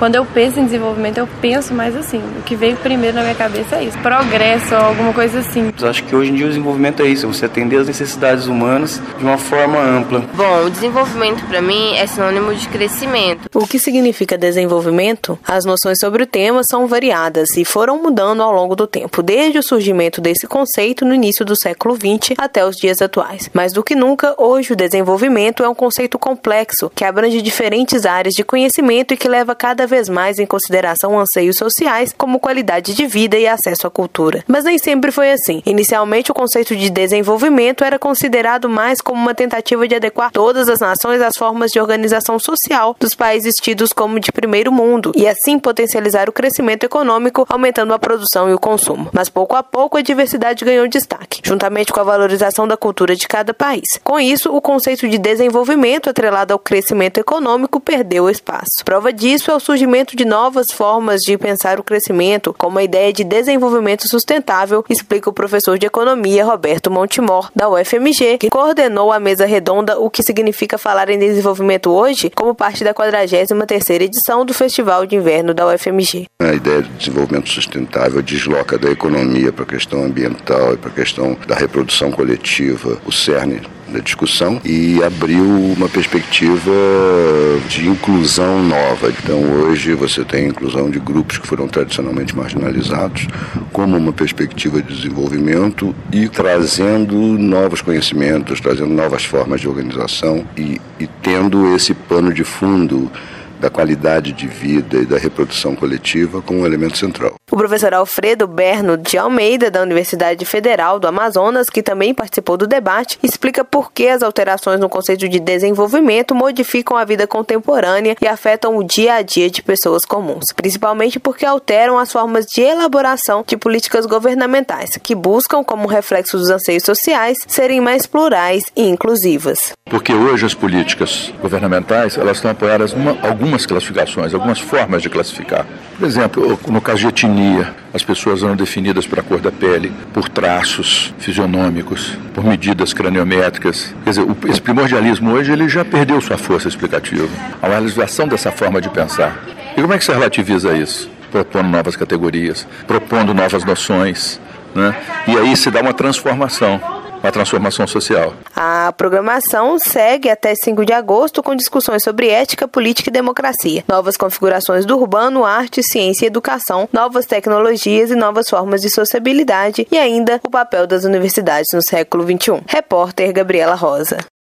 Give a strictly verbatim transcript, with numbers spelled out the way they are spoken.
quando eu penso em desenvolvimento, eu penso mais assim. O que veio primeiro na minha cabeça é isso. Progresso, alguma coisa assim. Eu acho que hoje em dia o desenvolvimento é isso, você atender as necessidades humanas de uma forma ampla. Bom, o desenvolvimento para mim é sinônimo de crescimento. O que significa desenvolvimento? As noções sobre o tema são variadas e foram mudando ao longo do tempo, desde o surgimento desse conceito no início do século vinte até os dias atuais. Mais do que nunca, hoje o desenvolvimento é um conceito complexo, que abrange diferentes áreas de conhecimento e que leva cada vez mais em consideração anseios sociais, como qualidade de vida e acesso à cultura. Mas nem sempre foi assim. Inicialmente, o conceito de desenvolvimento era considerado mais como uma tentativa de adequar todas as nações às formas de organização social dos países tidos como de primeiro mundo e assim potencializar o crescimento econômico, aumentando a produção e o consumo. Mas pouco a pouco a diversidade ganhou destaque, juntamente com a valorização da cultura de cada país. Com isso, o conceito de desenvolvimento atrelado ao crescimento econômico perdeu espaço. Prova disso é o surgimento de novas formas de pensar o crescimento, como a ideia de desenvolvimento sustentável, explica o professor de economia Roberto Montemor, da U F M G, que coordenou a mesa redonda O que significa falar em desenvolvimento hoje, como parte da quadragésima terceira edição do Festival de Inverno da U F M G. A ideia de desenvolvimento sustentável desloca da economia para a questão ambiental e para a questão da reprodução coletiva, o cerne da discussão, e abriu uma perspectiva de inclusão nova. Então hoje você tem a inclusão de grupos que foram tradicionalmente marginalizados como uma perspectiva de desenvolvimento e trazendo novos conhecimentos, trazendo novas formas de organização e, e tendo esse pano de fundo da qualidade de vida e da reprodução coletiva como um elemento central. O professor Alfredo Berno de Almeida, da Universidade Federal do Amazonas, que também participou do debate, explica por que as alterações no conceito de desenvolvimento modificam a vida contemporânea e afetam o dia a dia de pessoas comuns, principalmente porque alteram as formas de elaboração de políticas governamentais, que buscam, como reflexo dos anseios sociais, serem mais plurais e inclusivas. Porque hoje as políticas governamentais elas estão apoiadas em algumas classificações, algumas formas de classificar. Por exemplo, no caso de etnia, as pessoas eram definidas pela cor da pele, por traços fisionômicos, por medidas craniométricas. Quer dizer, esse primordialismo hoje ele já perdeu sua força explicativa. A realização dessa forma de pensar. E como é que você relativiza isso? Propondo novas categorias, propondo novas noções, né? E aí se dá uma transformação. Uma transformação social. A programação segue até cinco de agosto com discussões sobre ética, política e democracia, novas configurações do urbano, arte, ciência e educação, novas tecnologias e novas formas de sociabilidade e ainda o papel das universidades no século vinte e um. Repórter Gabriela Rosa.